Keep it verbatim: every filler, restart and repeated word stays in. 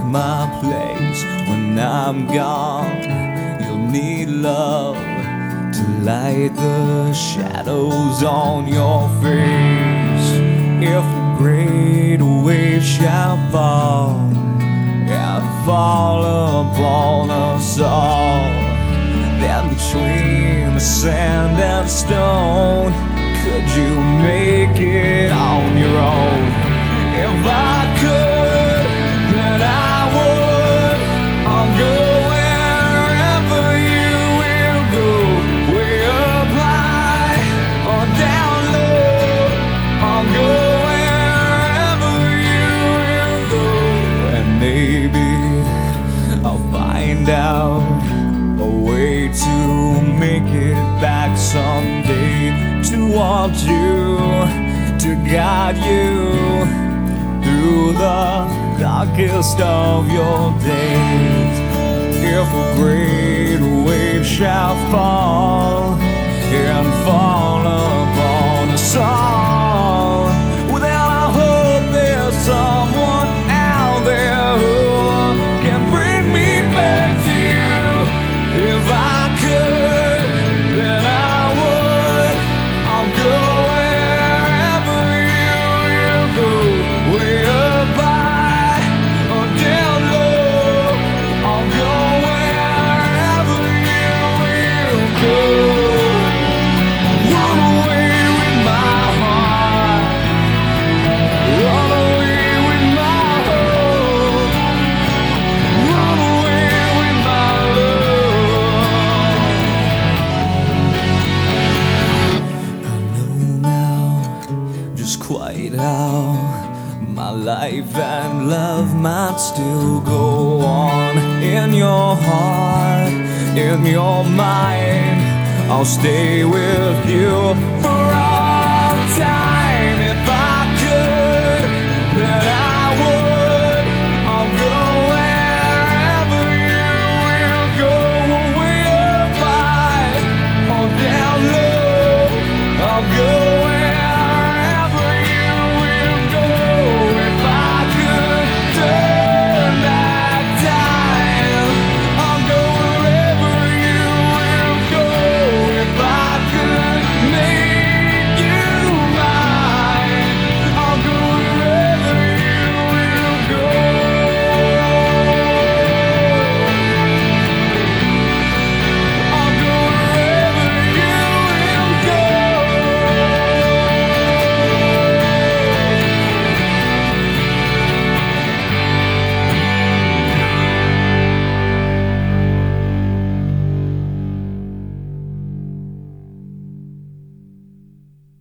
my place when I'm gone. You'll need love to light the shadows on your face. If a great wave shall fall and fall upon us all, then between the sand and stone, could you make it on your own? If I could, then I would. I'll go wherever you will go, way up high or down low. I'll go wherever you will go, and maybe I'll find out a way to make it back someday, to want you, to guide you through the darkest of your days. If a great wave shall fall and fall upon us all, well then I hope there's someone out there who can bring me back to you. If I could, then I would. I'll go wherever you will go, way up high or down low. I'll go wherever you will go. Run away with my heart, run away with my hope, run away with my love. I know now just quite how my life and love might still go on. In your heart, in your mind, I'll stay with you for all time.